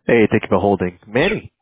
Hey, thank you for holding. Manny.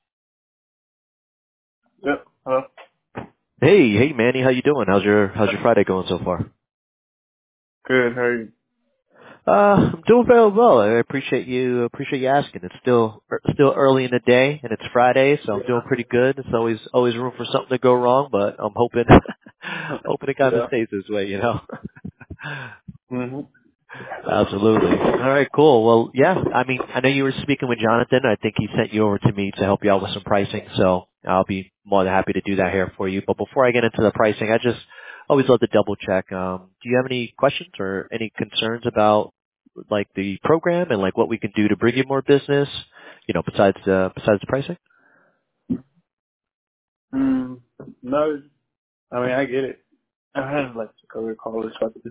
Yep. Hello. Hey, Manny, how you doing? How's your Friday going so far? Good. How are you? I'm doing very well. I appreciate you asking. It's still early in the day and it's Friday, so I'm doing pretty good. It's always room for something to go wrong, but I'm hoping hoping it kind of Yeah. stays this way. Mhm. Absolutely. All right, cool. Well, yeah, I mean, I know you were speaking with Jonathan. I think he sent you over to me to help you out with some pricing, so I'll be more than happy to do that here for you. But before I get into the pricing, I just always love to double check. Do you have any questions or any concerns about like the program and like what we can do to bring you more business, besides the pricing? Mm. No. I mean, I get it. I had like a career call or something.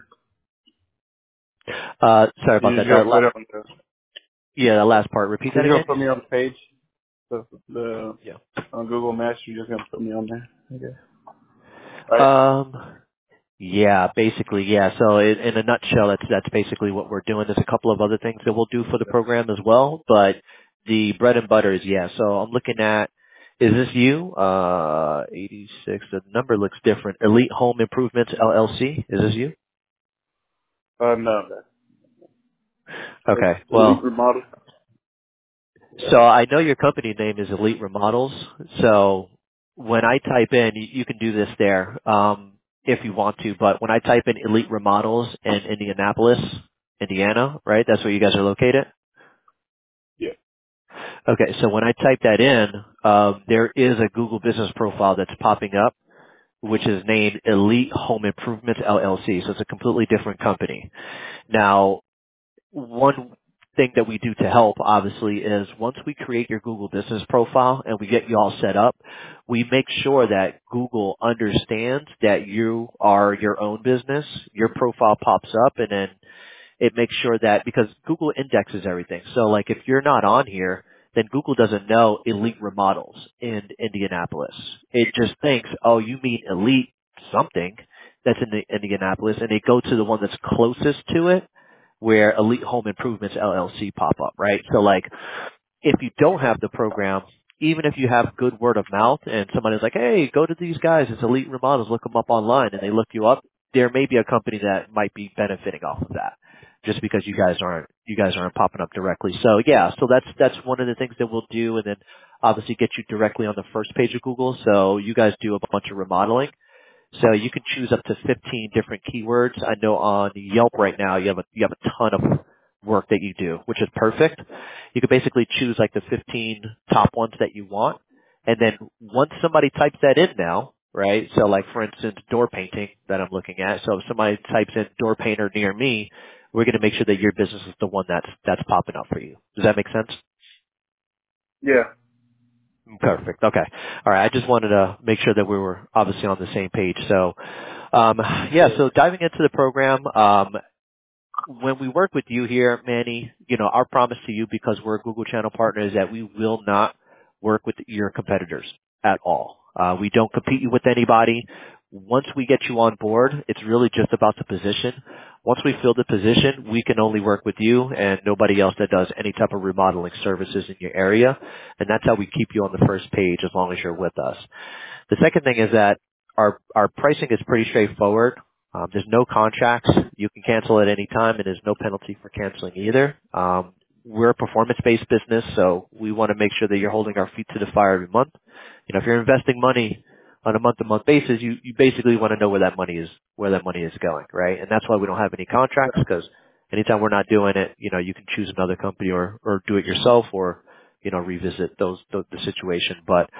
Sorry about You that. just gonna put it on the. Yeah, the last part. Repeat You're that just again. gonna put me on the page. The Yeah. on Google Maps. You're just gonna put me on there. Okay. Right. Um, Yeah, basically, yeah. So in a nutshell, that's basically what we're doing. There's a couple of other things that we'll do for the program as well, but the bread and butter is yeah. So I'm looking at, is this you? 86. The number looks different. Elite Home Improvements LLC. Is this you? No. That's Okay. Elite Well, Remodel. so I know your company name is Elite Remodels. So when I type in, you can do this there if you want to. But when I type in Elite Remodels in Indianapolis, Indiana, right? That's where you guys are located. Yeah. Okay, so when I type that in, there is a Google Business profile that's popping up, which is named Elite Home Improvements LLC. So it's a completely different company. Now, one thing that we do to help obviously is once we create your Google business profile and we get you all set up, we make sure that Google understands that you are your own business. Your profile pops up and then it makes sure that because Google indexes everything. So like if you're not on here, then Google doesn't know Elite Remodels in Indianapolis. It just thinks, oh, you mean Elite something that's in the Indianapolis, and they go to the one that's closest to it, where Elite Home Improvements LLC pop up, right? So like if you don't have the program, even if you have good word of mouth and somebody's like, hey, go to these guys, it's Elite Remodels, look them up online, and they look you up, there may be a company that might be benefiting off of that just because you guys aren't popping up directly. So yeah, so that's one of the things that we'll do, and then obviously get you directly on the first page of Google. So you guys do a bunch of remodeling. So you can choose up to 15 different keywords. I know on Yelp right now you have a ton of work that you do, which is perfect. You can basically choose like the 15 top ones that you want. And then once somebody types that in now, right? So like for instance, door painting that I'm looking at. So if somebody types in door painter near me, we're going to make sure that your business is the one that's popping up for you. Does that make sense? Yeah. Perfect. Okay. All right. I just wanted to make sure that we were obviously on the same page. So, yeah, so diving into the program, when we work with you here, Manny, our promise to you, because we're a Google Channel partner, is that we will not work with your competitors at all. We don't compete you with anybody. Once we get you on board, it's really just about the position. Once we fill the position, we can only work with you and nobody else that does any type of remodeling services in your area. And that's how we keep you on the first page as long as you're with us. The second thing is that our pricing is pretty straightforward. There's no contracts. You can cancel at any time, and there's no penalty for canceling either. We're a performance-based business, so we want to make sure that you're holding our feet to the fire every month. If you're investing money on a month-to-month basis, you basically want to know where that money is going, right? And that's why we don't have any contracts, because anytime we're not doing it, you can choose another company or do it yourself, or revisit the situation. But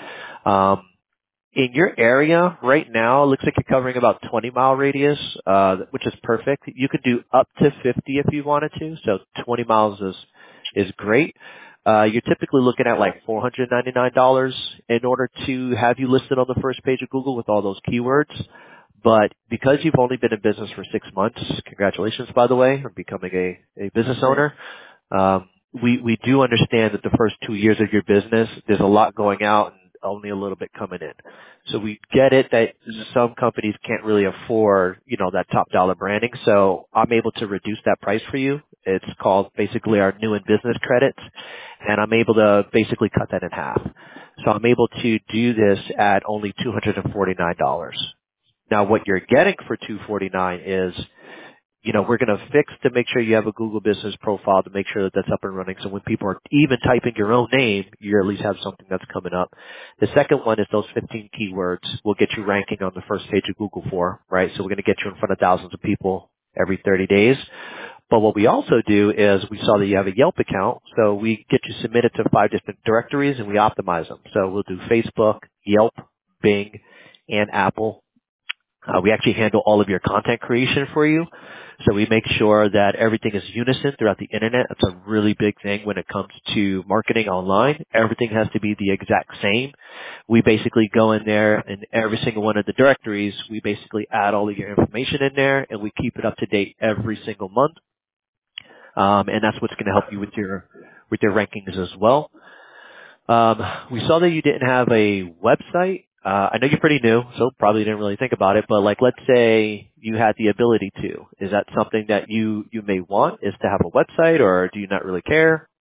in your area right now, it looks like you're covering about 20-mile radius, which is perfect. You could do up to 50 if you wanted to, so 20 miles is great. You're typically looking at like $499 in order to have you listed on the first page of Google with all those keywords. But because you've only been in business for 6 months, congratulations, by the way, on becoming a business Thanks. owner. Um, we do understand that the first 2 years of your business, there's a lot going out, only a little bit coming in. So we get it that some companies can't really afford, that top dollar branding. So I'm able to reduce that price for you. It's called basically our new in business credits, and I'm able to basically cut that in half. So I'm able to do this at only $249. Now what you're getting for $249 is, we're going to fix to make sure you have a Google business profile to make sure that that's up and running. So when people are even typing your own name, you at least have something that's coming up. The second one is those 15 keywords will get you ranking on the first page of Google for, right? So we're going to get you in front of thousands of people every 30 days. But what we also do is we saw that you have a Yelp account, so we get you submitted to 5 different directories and we optimize them. So we'll do Facebook, Yelp, Bing, and Apple. We actually handle all of your content creation for you. So we make sure that everything is unison throughout the internet. That's a really big thing when it comes to marketing online. Everything has to be the exact same. We basically go in there and every single one of the directories, we basically add all of your information in there and we keep it up to date every single month. And that's what's going to help you with your rankings as well. We saw that you didn't have a website. I know you're pretty new, so probably didn't really think about it, but let's say you had the ability to. Is that something that you may want, is to have a website, or do you not really care?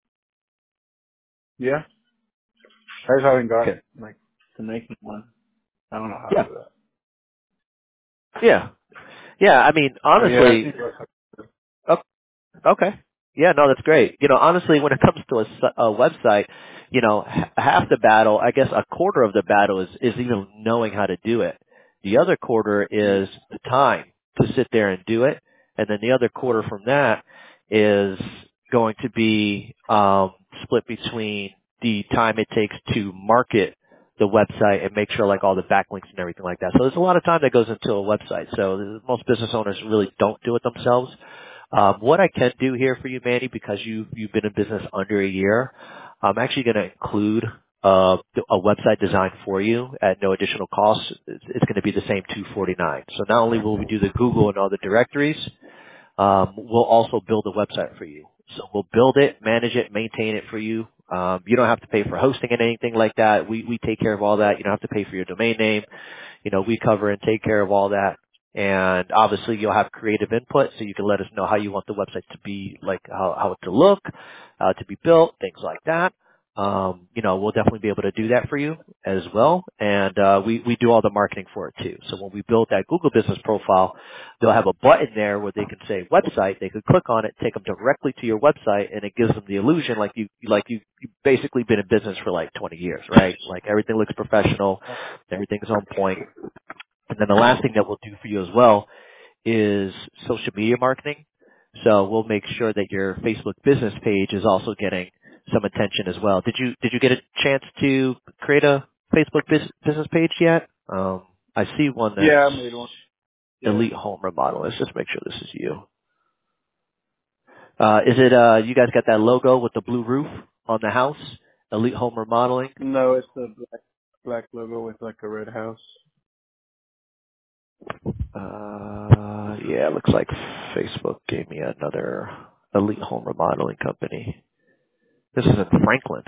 Yeah. I just haven't got Okay. to making one. I don't know how to Yeah. do that. Yeah. Yeah. I mean, But yeah, I honestly, think that's okay. Yeah, no, that's great. Honestly, when it comes to a website, half the battle, I guess a quarter of the battle is even knowing how to do it. The other quarter yeah. is the time to sit there and do it. And then the other quarter from that is going to be split between the time it takes to market the website and make sure all the backlinks and everything like that. So there's a lot of time that goes into a website. So most business owners really don't do it themselves. What I can do here for you, Manny, because you've been in business under a year, I'm actually going to include a website design for you at no additional cost. It's going to be the same $249. So not only will we do the Google and all the directories, we'll also build a website for you. So we'll build it, manage it, maintain it for you. You don't have to pay for hosting and anything like that. We take care of all that. You don't have to pay for your domain name. We cover and take care of all that. And obviously you'll have creative input, so you can let us know how you want the website to be, how it to look, to be built, things like that. We'll definitely be able to do that for you as well. And, we do all the marketing for it too. So when we build that Google business profile, they'll have a button there where they can say website. They could click on it, take them directly to your website, and it gives them the illusion you've basically been in business for 20 years, right? Everything looks professional. Everything's on point. And then the last thing that we'll do for you as well is social media marketing. So we'll make sure that your Facebook business page is also getting some attention as well. Did you get a chance to create a Facebook business page yet? I see one Yeah, I that's made one. Yeah. Elite Home Remodel. Let's just make sure this is you. Is it you guys got that logo with the blue roof on the house? Elite Home Remodeling? No, it's the black logo with a red house. Yeah, it looks like Facebook gave me another Elite Home Remodeling company. This is in Franklin.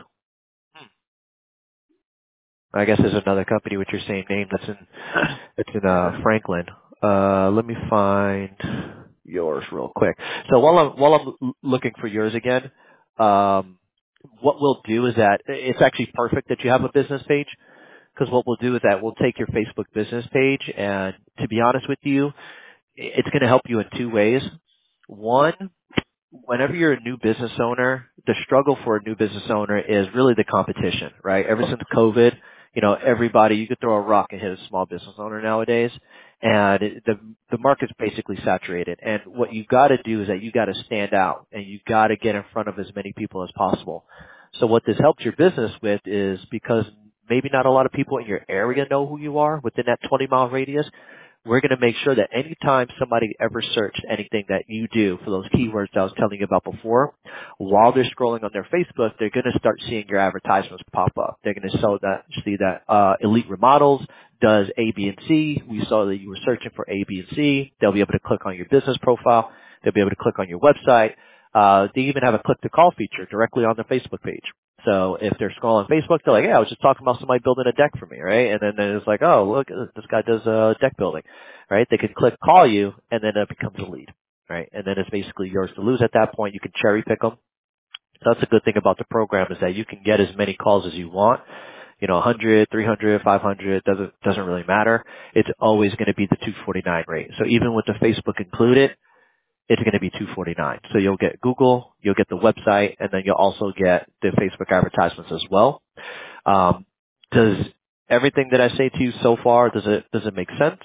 I guess there's another company with your same name that's in Yeah. Franklin. Let me find yours real quick. So while I'm looking for yours again, what we'll do is that it's actually perfect that you have a business page, because what we'll do is that we'll take your Facebook business page, and to be honest with you, it's going to help you in two ways. One, whenever you're a new business owner, the struggle for a new business owner is really the competition, right? Ever since COVID, everybody, you could throw a rock and hit a small business owner nowadays, and the market's basically saturated. And what you've got to do is that you got to stand out, and you've got to get in front of as many people as possible. So what this helps your business with is, because maybe not a lot of people in your area know who you are within that 20-mile radius, we're going to make sure that anytime somebody ever searched anything that you do for those keywords that I was telling you about before, while they're scrolling on their Facebook, they're going to start seeing your advertisements pop up. They're going to see that Elite Remodels does A, B, and C. We saw that you were searching for A, B, and C. They'll be able to click on your business profile. They'll be able to click on your website. They even have a click to call feature directly on the Facebook page. So if they're scrolling Facebook, they're like, yeah, I was just talking about somebody building a deck for me, right? And then it's like, oh, look, this guy does deck building, right? They can click call you, and then it becomes a lead, right? And then it's basically yours to lose at that point. You can cherry pick them. So that's a good thing about the program is that you can get as many calls as you want. 100, 300, 500, doesn't really matter. It's always going to be the 249 rate. So even with the Facebook included, it's going to be 249. So you'll get Google, you'll get the website, and then you'll also get the Facebook advertisements as well. Does everything that I say to you so far, does it make sense?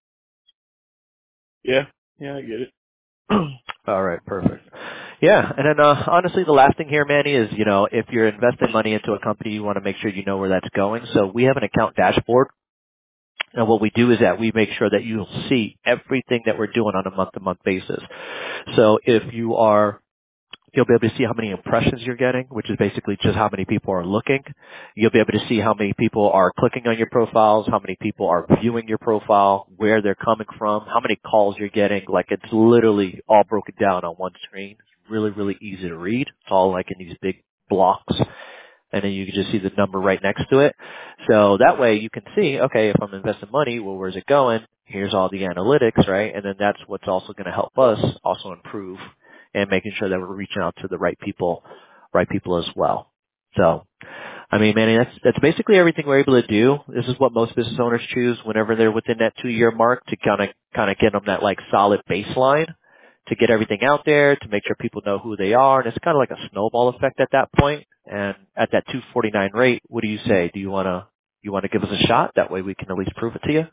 Yeah. Yeah, I get it. All right, perfect. Yeah, and then honestly, the last thing here, Manny, is if you're investing money into a company, you want to make sure you know where that's going. So we have an account dashboard, and what we do is that we make sure that you'll see everything that we're doing on a month-to-month basis. So you'll be able to see how many impressions you're getting, which is basically just how many people are looking. You'll be able to see how many people are clicking on your profiles, how many people are viewing your profile, where they're coming from, how many calls you're getting. Like, it's literally all broken down on one screen. It's really, really easy to read. It's all like in these big blocks, and then you can just see the number right next to it. So that way you can see, okay, if I'm investing money, well, where's it going? Here's all the analytics, right? And then that's what's also going to help us also improve and making sure that we're reaching out to the right people as well. So, I mean, Manny, that's basically everything we're able to do. This is what most business owners choose whenever they're within that 2-year mark to kind of get them that like solid baseline to get everything out there, to make sure people know who they are. And it's kind of like a snowball effect at that point. And at that 249 rate, what do you say? Do you want to give us a shot? That way we can at least prove it to you.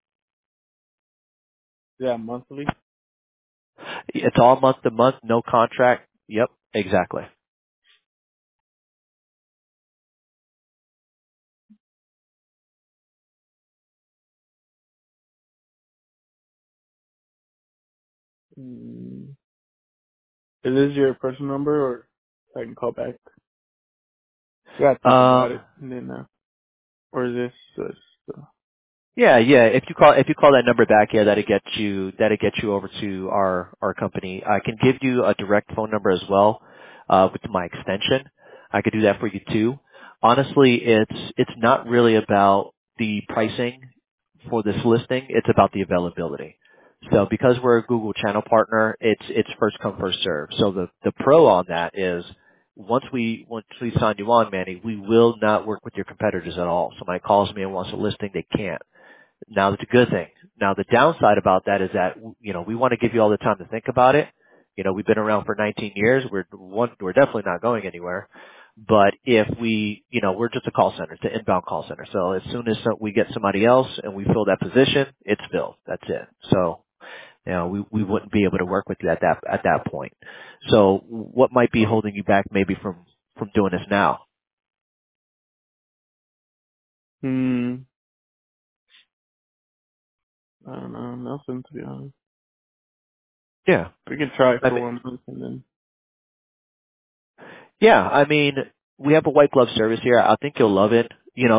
Yeah, monthly. It's all month to month, no contract. Yep, exactly. Mm. Is this your personal number, or I can call back? I gotta think about Um, it, and then, or is this, Yeah, yeah. If you call that number back, yeah, that'll get you over to our company. I can give you a direct phone number as well, with my extension. I could do that for you too. Honestly, it's not really about the pricing for this listing. It's about the availability. So because we're a Google channel partner, it's first come first serve. So the pro on that is once we sign you on, Manny, we will not work with your competitors at all. Somebody calls me and wants a listing, they can't. Now that's a good thing. Now the downside about that is that, we want to give you all the time to think about it. We've been around for 19 years. We're definitely not going anywhere. But if we're just a call center. It's an inbound call center. So as soon as we get somebody else and we fill that position, it's filled. That's it. So, we wouldn't be able to work with you at that point. So what might be holding you back maybe from doing this now? hmm, I don't know, nothing, to be honest. Yeah. We can try it I for mean, 1 month, and then, Yeah, I mean, we have a white glove service here. I think you'll love it.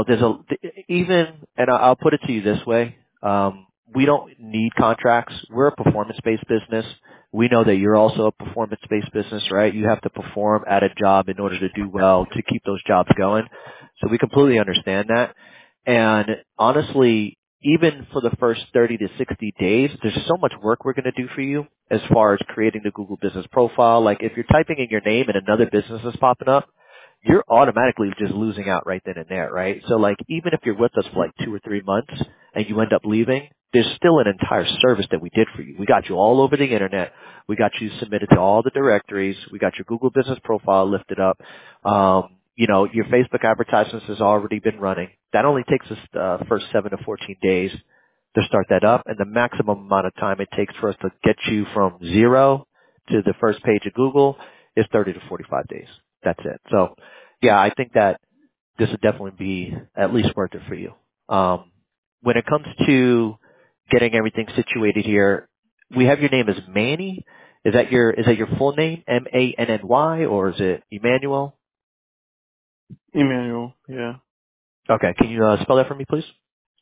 And I'll put it to you this way. We don't need contracts. We're a performance-based business. We know that you're also a performance-based business, right? You have to perform at a job in order to do well to keep those jobs going. So we completely understand that. And honestly, even for the first 30 to 60 days, there's so much work we're going to do for you as far as creating the Google business profile. Like if you're typing in your name and another business is popping up, you're automatically just losing out right then and there, right? So like even if you're with us for like 2 or 3 months and you end up leaving, there's still an entire service that we did for you. We got you all over the internet. We got you submitted to all the directories. We got your Google business profile lifted up. Your Facebook advertisements has already been running. That only takes us first 7 to 14 days to start that up, and the maximum amount of time it takes for us to get you from zero to the first page of Google is 30 to 45 days. That's it. So, yeah, I think that this would definitely be at least worth it for you. When it comes to getting everything situated here, we have your name as Manny. Is that your full name, Manny, or is it Emmanuel? Emmanuel, yeah. Okay, can you spell that for me, please?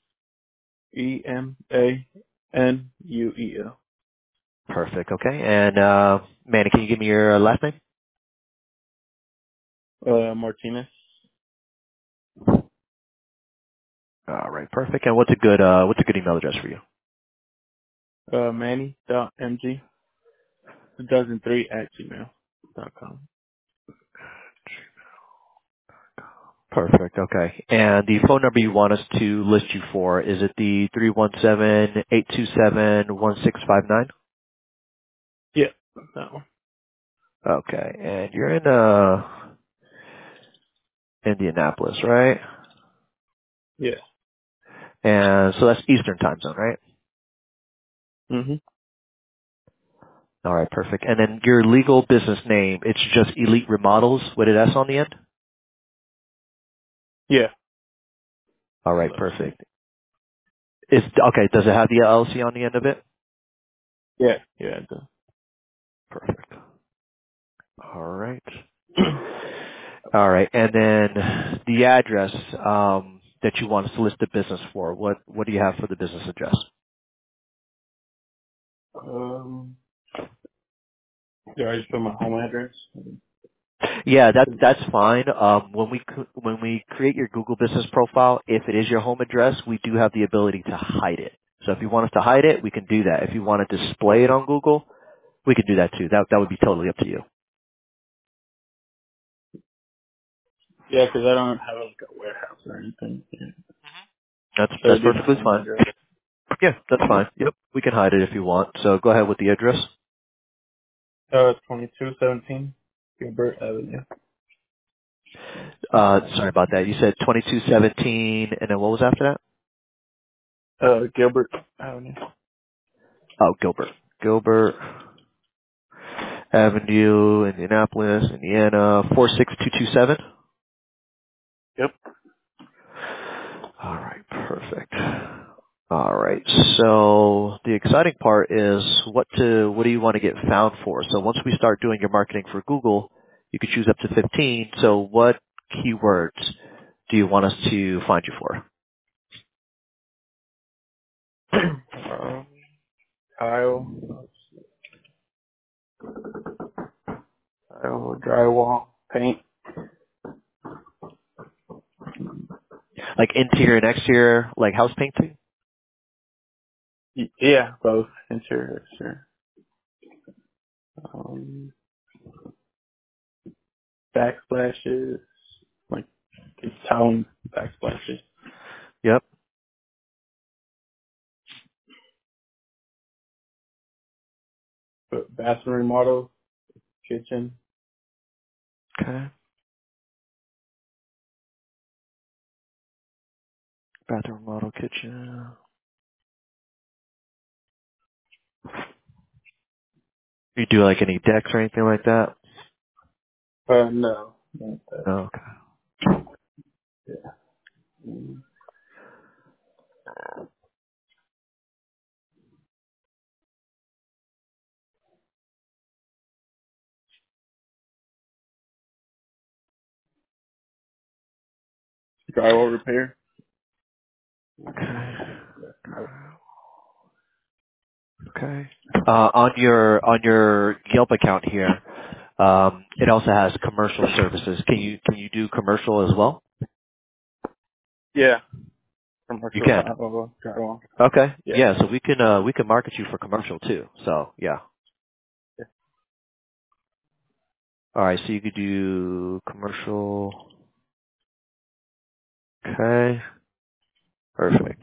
Emanuel. Perfect. Okay, and Manny, can you give me your last name? Martinez. All right, perfect. And what's a good email address for you? Manny.mg 2003@gmail.com. Perfect. Okay. And the phone number you want us to list you for, is it the 317-827-1659? Yeah, that one. Okay. And you're in Indianapolis, right? Yeah. And so that's Eastern time zone, right? Mhm. All right, perfect. And then your legal business name, it's just Elite Remodels with an S on the end? Yeah. All right, LLC. perfect. Okay, does it have the LLC on the end of it? Yeah. Yeah. The, Perfect. All right. All right. And then the address that you want us to list the business for, what do you have for the business address? do I just put my home address? Yeah, that's fine. When we create your Google business profile, if it is your home address, we do have the ability to hide it. So if you want us to hide it, we can do that. If you want to display it on Google, we can do that too. That would be totally up to you. Yeah, 'cause I don't have like a warehouse or anything. Yeah. So That's it'd be my perfectly home fine. address. Yeah, that's fine. Yep, we can hide it if you want. So go ahead with the address. 2217 Gilbert Avenue. Sorry about that. You said 2217, and then what was after that? Gilbert Avenue. Oh, Gilbert Avenue, Indianapolis, Indiana, 46227. Yep. All right, perfect. All right. So the exciting part is what do you want to get found for? So once we start doing your marketing for Google, you could choose up to 15. So what keywords do you want us to find you for? Tile, drywall, paint. Like interior and exterior, like house painting? Yeah, both interior, exterior. Um, backsplashes, like it's tile backsplashes. Yep. But bathroom remodel, kitchen. Okay. Bathroom model, kitchen. You do like any decks or anything like that? No. Not that. No. Okay. Yeah. Mm, drywall repair. Okay. No. Okay. On your Yelp account here, it also has commercial services. Can you do commercial as well? Yeah. You Commercial can. drywall. Okay. Yeah. Yeah. So we can market you for commercial too. So yeah. Yeah. All right. So you could do commercial. Okay. Perfect.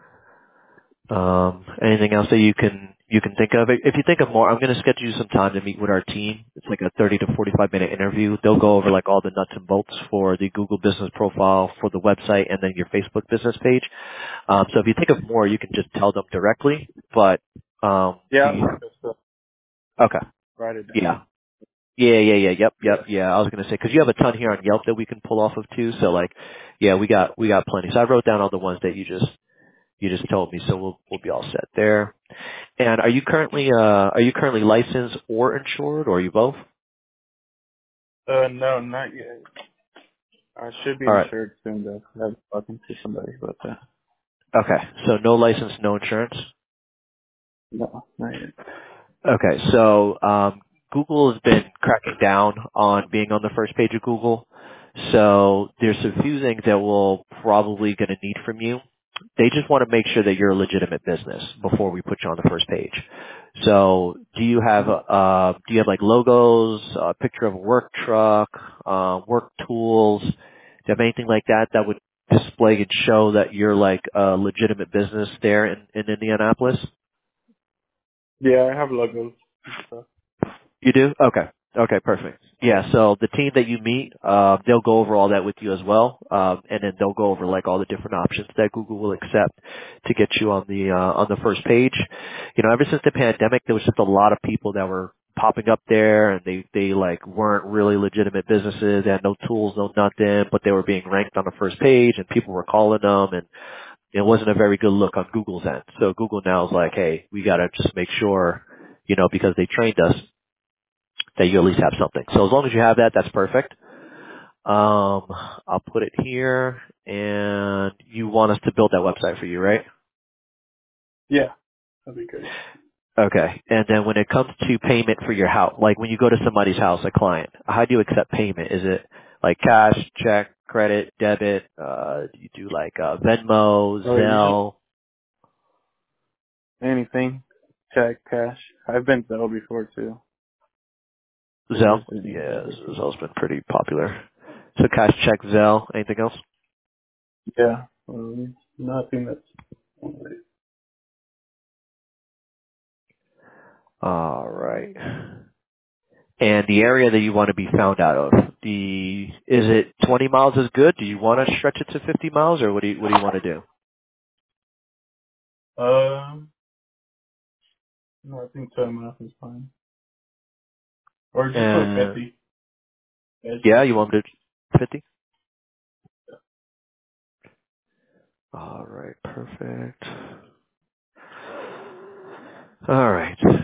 Anything else that you can think of? If you think of more, I'm going to schedule you some time to meet with our team. It's like a 30 to 45 minute interview. They'll go over like all the nuts and bolts for the Google business profile, for the website, and then your Facebook business page. So if you think of more, you can just tell them directly. But Yeah. do you? Just Okay. write it Yeah. down. Yep. Yeah. Yeah. I was going to say because you have a ton here on Yelp that we can pull off of too. So like, yeah, we got plenty. So I wrote down all the ones that you just told me. So we'll be all set there. And are you currently licensed or insured, or are you both? No, not yet. I should be All right. insured soon though. I was talking to somebody about that. Okay. So no license, no insurance. No, not yet. Okay. So Google has been cracking down on being on the first page of Google. So there's a few things that we're probably going to need from you. they just want to make sure that you're a legitimate business before we put you on the first page. So do you have like logos, a picture of a work truck, work tools? Do you have anything like that that would display and show that you're like a legitimate business there in Indianapolis? Yeah, I have logos and stuff. You do? Okay. Okay, perfect. Yeah, so the team that you meet, they'll go over all that with you as well, and then they'll go over like all the different options that Google will accept to get you on the first page. You know, ever since the pandemic, there was just a lot of people that were popping up there, and they like weren't really legitimate businesses. They had no tools, no nothing, but they were being ranked on the first page, and people were calling them, and it wasn't a very good look on Google's end. So Google now is like, hey, we got to just make sure, you know, because they trained us, that you at least have something. So as long as you have that, that's perfect. I'll put it here, and you want us to build that website for you, right? Yeah, that'd be great. Okay. And then when it comes to payment for your house, like when you go to somebody's house, a client, how do you accept payment? Is it like cash, check, credit, debit? Do you do like Venmo, Oh, yeah. Zelle? Anything. Check, cash. I've been Zelle before too. Zelle? Just as Yeah, easy. Zelle's been pretty popular. So cash, check, Zelle. Anything else? Yeah. Nothing that's. All right. And the area that you want to be found out of, is it 20 miles is good? Do you want to stretch it to 50 miles, or what do you want to do? No, I think 7 miles is fine. Or just put And 50. Edge. yeah, you want me to 50? All right, perfect. All right.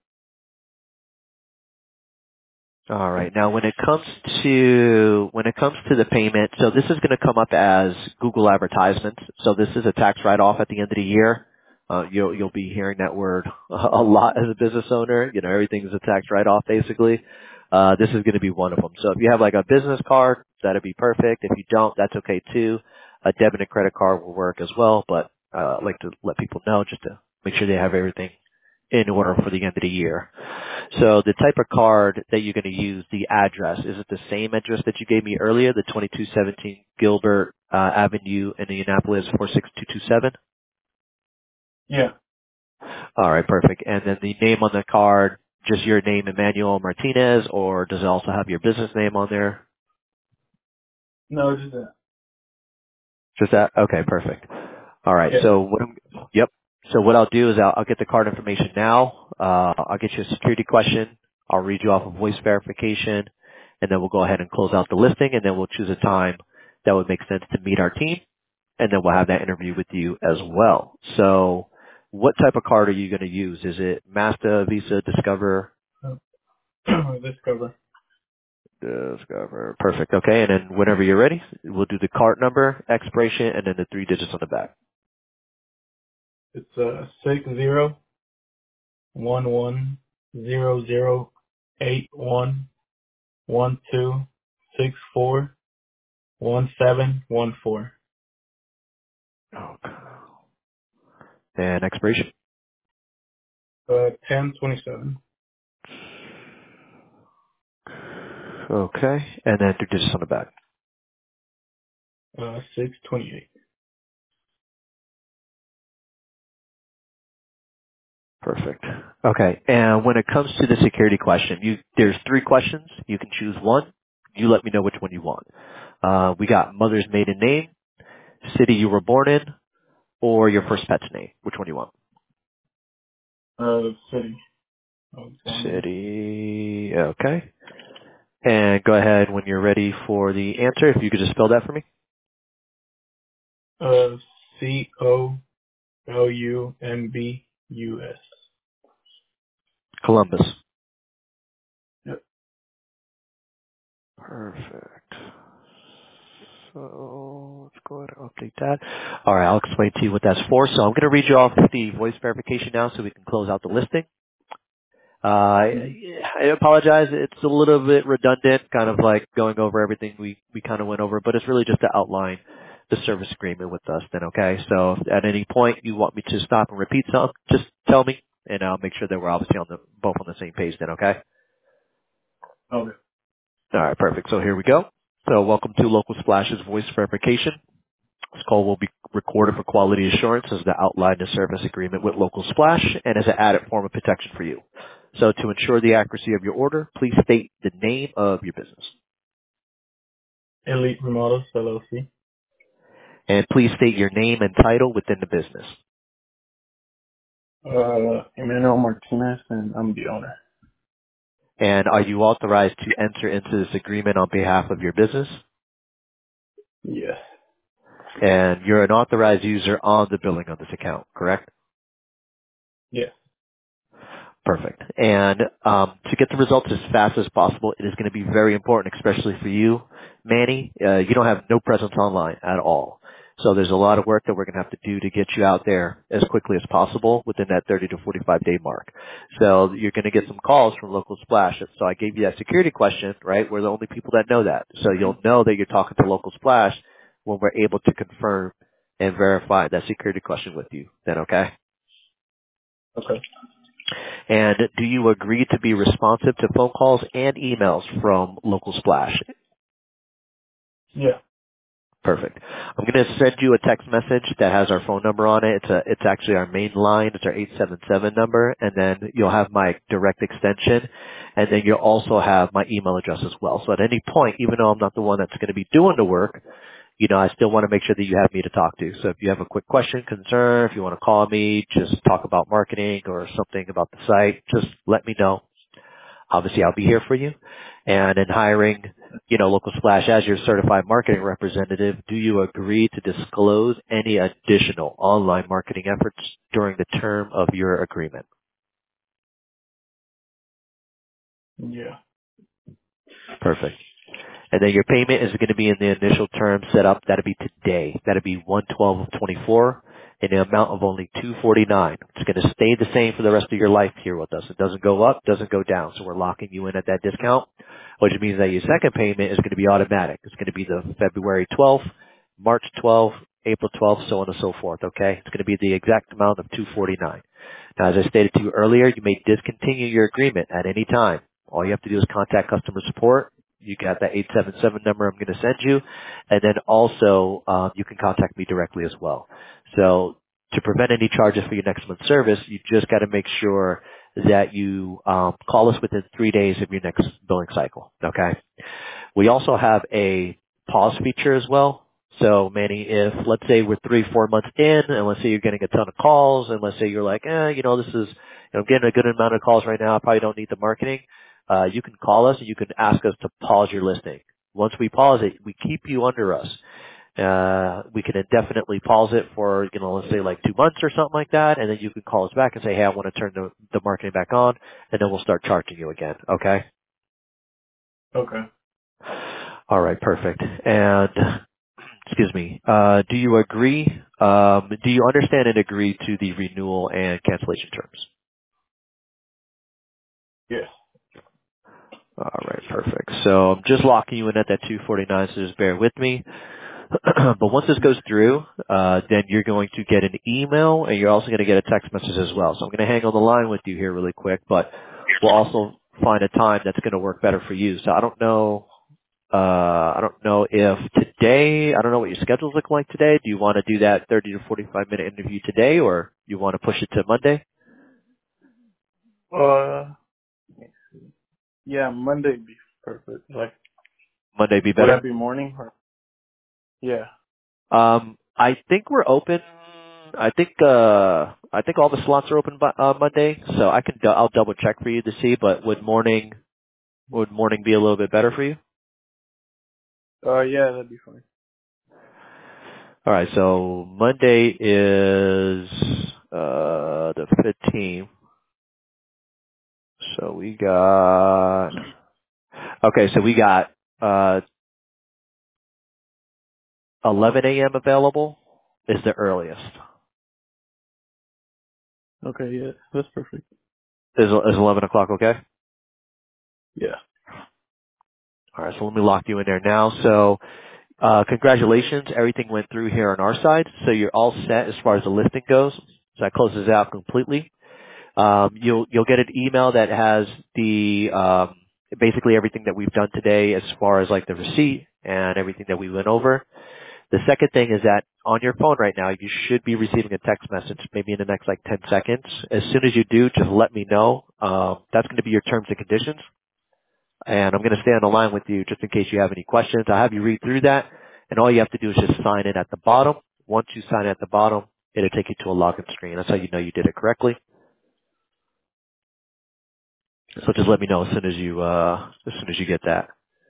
All right. Now, when it comes to the payment, so this is going to come up as Google advertisements. So this is a tax write-off at the end of the year. You'll be hearing that word a lot as a business owner. You know, everything is a tax write-off basically. This is going to be one of them. So if you have like a business card, that'd be perfect. If you don't, that's okay too. A debit and credit card will work as well. But I like to let people know just to make sure they have everything in order for the end of the year. So the type of card that you're going to use, the address, is it the same address that you gave me earlier, the 2217 Gilbert Avenue, Indianapolis 46227? Yeah. All right, perfect. And then the name on the card, just your name, Emmanuel Martinez, or does it also have your business name on there? No, just that. Just that? Okay, perfect. All right. Yeah. So yep. So what I'll do is I'll get the card information now. I'll get you a security question. I'll read you off a voice verification, and then we'll go ahead and close out the listing, and then we'll choose a time that would make sense to meet our team, and then we'll have that interview with you as well. So what type of card are you going to use? Is it Master, Visa, Discover? Discover. Discover. Perfect. Okay. And then whenever you're ready, we'll do the card number, expiration, and then the 3 digits on the back. It's 6011008112641714. Okay. And expiration. 1027. Okay. And then 3 digits on the back. 628. Perfect. Okay. And when it comes to the security question, there's 3 questions. You can choose one. You let me know which one you want. We got mother's maiden name, city you were born in, or your first pet's name. Which one do you want? City. I was born in. City. Okay. And go ahead when you're ready for the answer. If you could just spell that for me. Columbus. Columbus. Yep. Perfect. So let's go ahead and update that. All right, I'll explain to you what that's for. So I'm going to read you off the voice verification now so we can close out the listing. Mhm. I apologize. It's a little bit redundant, kind of like going over everything we kind of went over, but it's really just to outline the service agreement with us then, okay? So if at any point you want me to stop and repeat something, just tell me, and I'll make sure that we're obviously both on the same page then, okay? Okay. All right, perfect. So here we go. So welcome to Local Splash's voice verification. This call will be recorded for quality assurance as the outline the service agreement with Local Splash and as an added form of protection for you. So to ensure the accuracy of your order, please state the name of your business. Elite Remodels LLC. And please state your name and title within the business. Emmanuel Martinez, and I'm the owner. And are you authorized to enter into this agreement on behalf of your business? Yes. And you're an authorized user on the billing of this account, correct? Yes. Perfect. And to get the results as fast as possible, it is going to be very important, especially for you, Manny. You don't have no presence online at all. So there's a lot of work that we're going to have to do to get you out there as quickly as possible within that 30 to 45 day mark. So you're going to get some calls from Local Splash. So I gave you that security question, right? We're the only people that know that. So you'll know that you're talking to Local Splash when we're able to confirm and verify that security question with you. Then, okay? Okay. And do you agree to be responsive to phone calls and emails from Local Splash? Yeah. Perfect. I'm going to send you a text message that has our phone number on it. It's actually our main line. It's our 877 number. And then you'll have my direct extension. And then you'll also have my email address as well. So at any point, even though I'm not the one that's going to be doing the work, I still want to make sure that you have me to talk to. So if you have a quick question, concern, if you want to call me, just talk about marketing or something about the site, just let me know. Obviously, I'll be here for you. And in hiring, Local Splash as your certified marketing representative, do you agree to disclose any additional online marketing efforts during the term of your agreement? Yeah. Perfect. And then your payment is going to be in the initial term set up. That'll be today. That'll be 112 of 24 in the amount of only 249. It's going to stay the same for the rest of your life here with us. It doesn't go up, doesn't go down. So we're locking you in at that discount, which means that your second payment is going to be automatic. It's going to be the February 12th, March 12th, April 12th, so on and so forth. Okay. It's going to be the exact amount of 249. Now, as I stated to you earlier, you may discontinue your agreement at any time. All you have to do is contact customer support. You got that 877 number I'm going to send you. And then also, you can contact me directly as well. So to prevent any charges for your next month's service, you just got to make sure that you call us within 3 days of your next billing cycle. Okay? We also have a pause feature as well. So Manny, if let's say we're 3-4 months in, and let's say you're getting a ton of calls, and let's say you're like, this is, I'm getting a good amount of calls right now. I probably don't need the marketing. You can call us and you can ask us to pause your listing. Once we pause it, we keep you under us. We can indefinitely pause it for, let's say like 2 months or something like that, and then you can call us back and say, hey, I want to turn the marketing back on, and then we'll start charging you again. Okay? Okay. All right, perfect. And excuse me, do you agree, do you understand and agree to the renewal and cancellation terms? Yes. All right, perfect. So I'm just locking you in at that 249, so just bear with me. But once this goes through, then you're going to get an email and you're also going to get a text message as well. So I'm going to hang on the line with you here really quick, but we'll also find a time that's going to work better for you. So I don't know if today, I don't know what your schedules look like today. Do you want to do that 30 to 45 minute interview today, or you want to push it to Monday? Uh, yeah, Monday would be perfect. Like, Monday be would that better? be morning or? Yeah. I think we're open. I think all the slots are open by Monday, so I'll double check for you to see, but would morning be a little bit better for you? Yeah, that'd be fine. All right, so Monday is the 15th. So we got uh 11 a.m. available is the earliest. Okay, yeah, that's perfect. Is 11 o'clock okay? Yeah. All right, so let me lock you in there now. So Congratulations. Everything went through here on our side, so you're all set as far as the listing goes. So that closes out completely. You'll get an email that has the basically everything that we've done today as far as like the receipt and everything that we went over. The second thing is that on your phone right now, you should be receiving a text message maybe in the next like 10 seconds. As soon as you do, just let me know. That's going to be your terms and conditions. And I'm going to stay on the line with you just in case you have any questions. I'll have you read through that. And all you have to do is just sign in at the bottom. Once you sign at the bottom, it'll take you to a login screen. That's how you know you did it correctly. So just let me know as soon as you get that.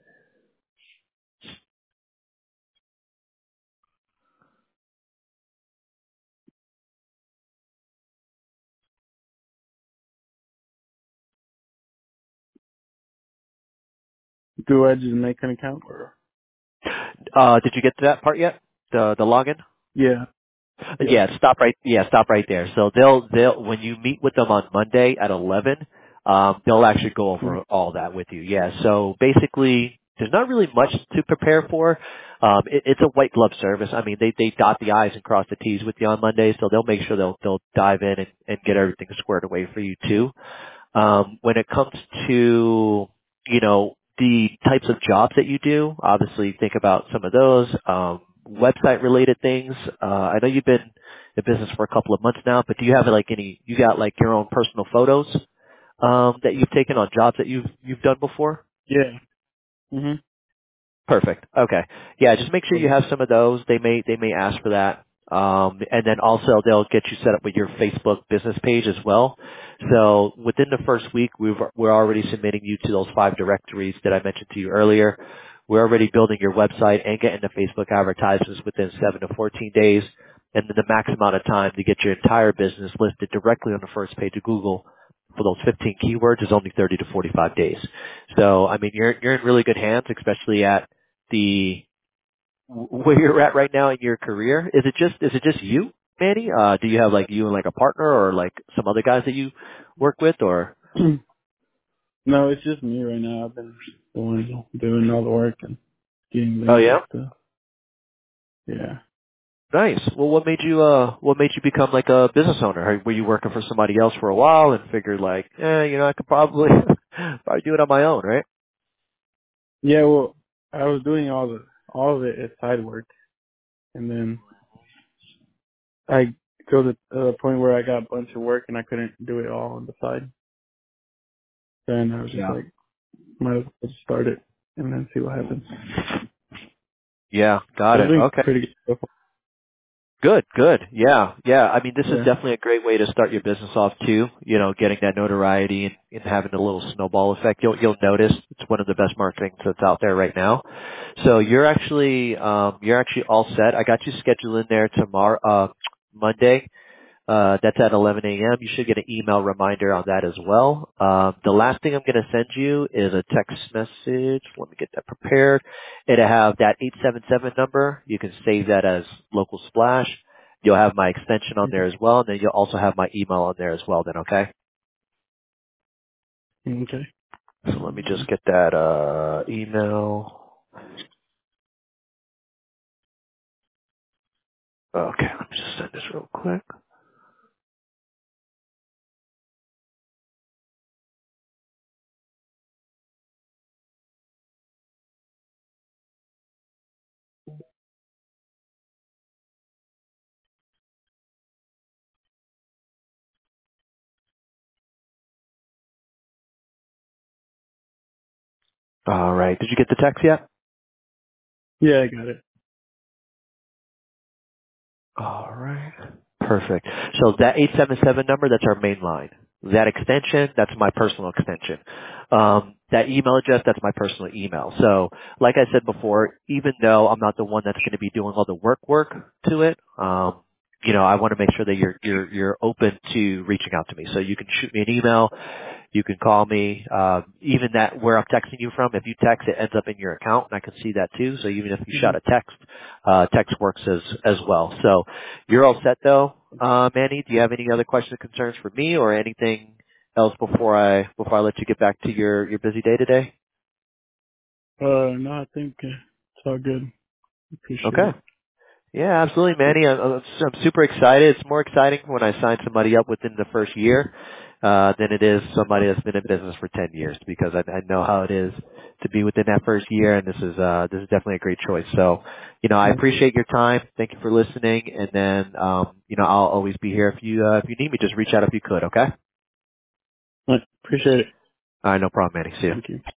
Do I just make an account or? Did you get to that part yet? The login? Yeah. Yeah. Stop right there. So they'll when you meet with them on Monday at 11, they'll actually go over Mm-hmm. all that with you. Yeah. So basically, there's not really much to prepare for. It's a white glove service. I mean, they dot the I's and cross the T's with you on Monday, so they'll make sure they'll dive in and get everything squared away for you too. When it comes to, the types of jobs that you do, obviously think about some of those, website related things. I know you've been in business for a couple of months now, but do you have you got like your own personal photos, that you've taken on jobs that you've done before? Yeah. Mhm. Perfect. Okay. Yeah, just make sure you Okay. have some of those. They may ask for that. And then also they'll get you set up with your Facebook business page as well. So within the first week, we're already submitting you to those 5 directories that I mentioned to you earlier. We're already building your website and getting the Facebook advertisements within 7 to 14 days. And then the max amount of time to get your entire business listed directly on the first page of Google for those 15 keywords is only 30 to 45 days. So, I mean, you're in really good hands, especially at where you're at right now in your career. Is it just you, Manny? Do you have like you and like a partner or like some other guys that you work with or? No, it's just me right now. I've been the one doing all the work and getting Oh leads yeah? and stuff. Yeah. Nice. Well, what made you become like a business owner? Were you working for somebody else for a while and figured like, I could probably do it on my own, right? Yeah. Well, I was doing all of it as side work, and then I go to the point where I got a bunch of work and I couldn't do it all on the side. Then I was just Yeah. like, might as well just start it and then see what happens. Yeah, got So it's it. been Okay. pretty good so far. Good, good. Yeah, yeah. I mean, this is Yeah. definitely a great way to start your business off too. Getting that notoriety and having a little snowball effect. You'll notice it's one of the best marketing that's out there right now. So you're actually all set. I got you scheduled in there tomorrow, Monday. That's at 11 a.m. You should get an email reminder on that as well. The last thing I'm going to send you is a text message. Let me get that prepared. It'll have that 877 number. You can save that as local splash. You'll have my extension on there as well, and then you'll also have my email on there as well then, okay? Okay. So let me just get that email. Okay, let me just send this real quick. All right. Did you get the text yet? Yeah, I got it. All right. Perfect. So that 877 number, that's our main line. That extension, that's my personal extension. That email address, that's my personal email. So, like I said before, even though I'm not the one that's going to be doing all the work to it, I want to make sure that you're open to reaching out to me. So you can shoot me an email, you can call me, even that where I'm texting you from. If you text, it ends up in your account, and I can see that too. So even if you Hmm. shot a text works as well. So you're all set though, Manny. Do you have any other questions or concerns for me, or anything else before I let you get back to your busy day today? No, I think it's all good. Appreciate Okay. it. Yeah, absolutely, Manny. I'm super excited. It's more exciting when I sign somebody up within the first year than it is somebody that's been in business for 10 years, because I know how it is to be within that first year, and this is definitely a great choice. So, I Yeah. appreciate your time. Thank you for listening, and then I'll always be here if you need me. Just reach out if you could. Okay. Appreciate it. All right, no problem, Manny. See you. Thank you.